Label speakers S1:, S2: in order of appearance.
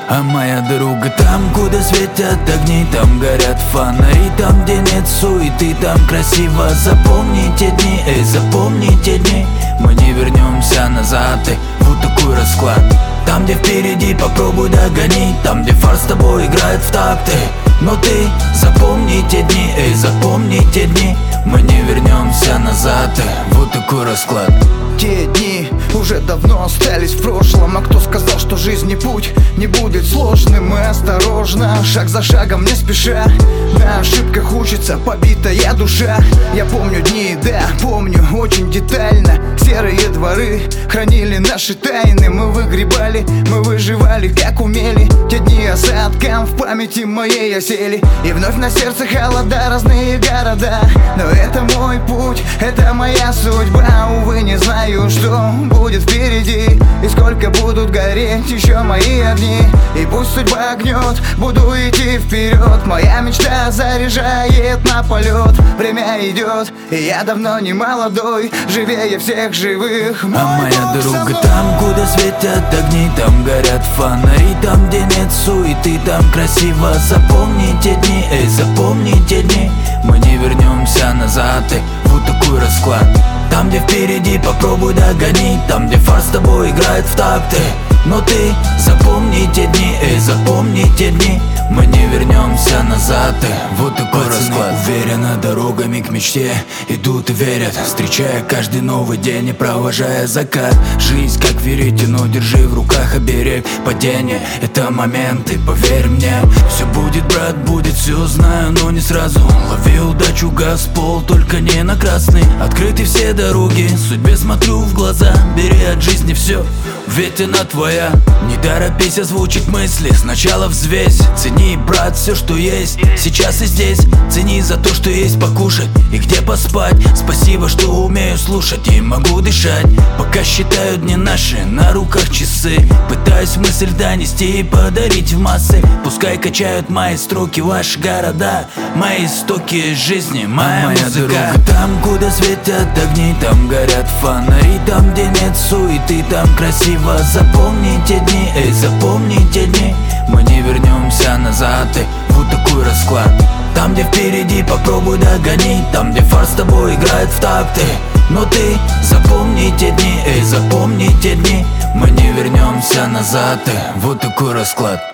S1: А моя дорога там, куда светят огни, там горят фонари, там, где нет суеты, там красиво. Запомните дни, эй, запомните дни. Мы не вернемся назад, эй, вот такой расклад. Там, где впереди, попробуй догони, там, где фар с тобой играет в такт, эй. Но ты запомните дни, эй, запомните дни. Мы не вернемся назад, эй, вот такой расклад.
S2: Те дни уже давно остались в прошлом. А кто сказал, что жизнь и путь не будет сложным? И осторожно, шаг за шагом, не спеша. На ошибках учится побитая душа. Я помню дни, да, помню очень детально. Серые дворы хранили наши тайны. Мы выгребали, мы выживали как умели. Те дни осадком в памяти моей осели. И вновь на сердце холода, разные города. Но это мой путь, это моя судьба. Увы, не знаю, что будет впереди, и сколько будут гореть еще мои огни. И пусть судьба гнет, буду идти вперед. Моя мечта заряжает на полет. Время идет, и я давно не молодой, живее всех живых.
S1: А моя дорога там, куда светят огни, там горят фонари, там, где нет суеты, там красиво. Запомните дни, эй, запомните дни. Мы не вернемся назад, эй, вот такой расклад. Там, где впереди, попробуй догони, там, где фар с тобой играет в такт, эй. Но ты запомните дни, эй, запомните дни. Мы не вернемся назад, эй, вот такой расклад. Уверенно дорогами к мечте идут и верят, встречая каждый новый день и провожая закат. Жизнь как веретено, держи в руках оберег. Падение — это моменты, поверь мне. Все будет, брат, будет, все знаю, но не сразу. Лови удачу, газ в пол, только не на красный. Открыты все дороги, судьбе смотрю в глаза. Бери от жизни все, ведь она твоя. Не торопись озвучить мысли, сначала взвесь. Цени, брат, все, что есть, сейчас и здесь. Цени за то, что есть покушать и где поспать. Спасибо, что умею слушать и могу дышать. Пока считаю дни наши, на руках часы. Пытаюсь мысль донести и подарить в массы. Пускай качают мои строки ваши города, мои истоки жизни, моя музыка. Дорога там, куда светят огни, там горят фонари, там, где нет суеты, там красиво. Запомните дни, эй, запомните дни. Мы не вернемся назад, эй, вот такой расклад. Там, где впереди, попробуй догони, там, где фар с тобой играет в такт, эй. Но ты запомните дни, эй, запомните дни. Мы не вернемся назад, эй, вот такой расклад.